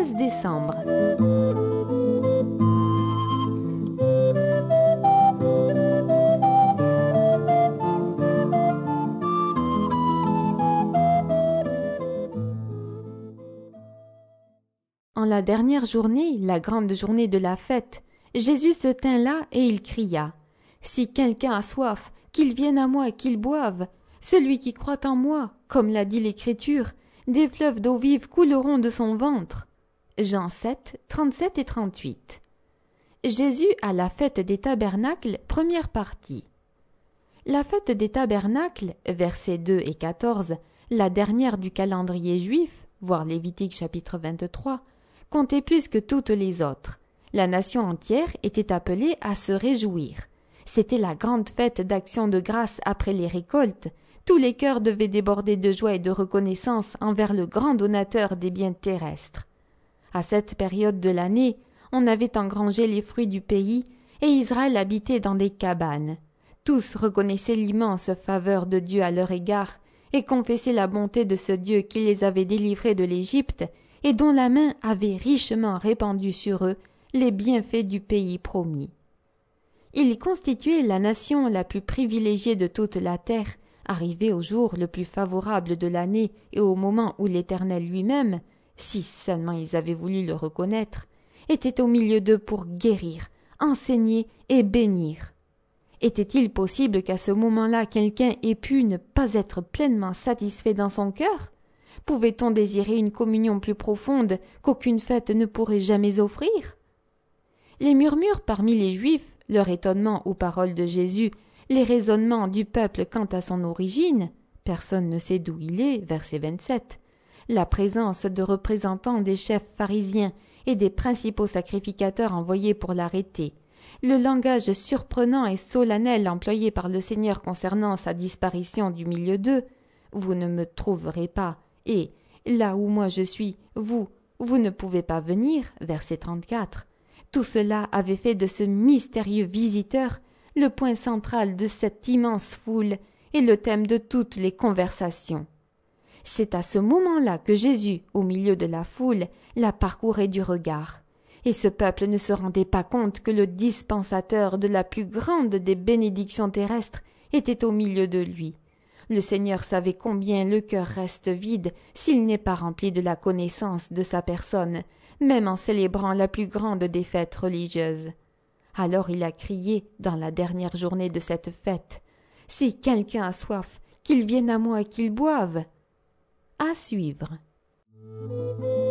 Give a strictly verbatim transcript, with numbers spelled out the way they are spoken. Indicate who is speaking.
Speaker 1: treize décembre. En la dernière journée, la grande journée de la fête, Jésus se tint là et il cria « Si quelqu'un a soif, qu'il vienne à moi et qu'il boive. Celui qui croit en moi, comme l'a dit l'Écriture, des fleuves d'eau vive couleront de son ventre. » Jean sept, trente-sept et trente-huit. Jésus à la fête des tabernacles, première partie. La fête des tabernacles, versets deux et quatorze, la dernière du calendrier juif, voir Lévitique chapitre vingt-trois, comptait plus que toutes les autres. La nation entière était appelée à se réjouir. C'était la grande fête d'action de grâce après les récoltes. Tous les cœurs devaient déborder de joie et de reconnaissance envers le grand donateur des biens terrestres. À cette période de l'année, on avait engrangé les fruits du pays et Israël habitait dans des cabanes. Tous reconnaissaient l'immense faveur de Dieu à leur égard et confessaient la bonté de ce Dieu qui les avait délivrés de l'Égypte et dont la main avait richement répandu sur eux les bienfaits du pays promis. Ils constituaient la nation la plus privilégiée de toute la terre, arrivée au jour le plus favorable de l'année et au moment où l'Éternel lui-même, si seulement ils avaient voulu le reconnaître, était au milieu d'eux pour guérir, enseigner et bénir. Était-il possible qu'à ce moment-là quelqu'un ait pu ne pas être pleinement satisfait dans son cœur? Pouvait-on désirer une communion plus profonde qu'aucune fête ne pourrait jamais offrir? Les murmures parmi les Juifs, leur étonnement aux paroles de Jésus, les raisonnements du peuple quant à son origine, personne ne sait d'où il est, verset vingt-sept, la présence de représentants des chefs pharisiens et des principaux sacrificateurs envoyés pour l'arrêter, le langage surprenant et solennel employé par le Seigneur concernant sa disparition du milieu d'eux, vous ne me trouverez pas, et là où moi je suis, vous, vous ne pouvez pas venir, verset trente-quatre. Tout cela avait fait de ce mystérieux visiteur le point central de cette immense foule et le thème de toutes les conversations. C'est à ce moment-là que Jésus, au milieu de la foule, la parcourait du regard. Et ce peuple ne se rendait pas compte que le dispensateur de la plus grande des bénédictions terrestres était au milieu de lui. Le Seigneur savait combien le cœur reste vide s'il n'est pas rempli de la connaissance de sa personne, même en célébrant la plus grande des fêtes religieuses. Alors il a crié dans la dernière journée de cette fête « Si quelqu'un a soif, qu'il vienne à moi et qu'il boive !» À suivre.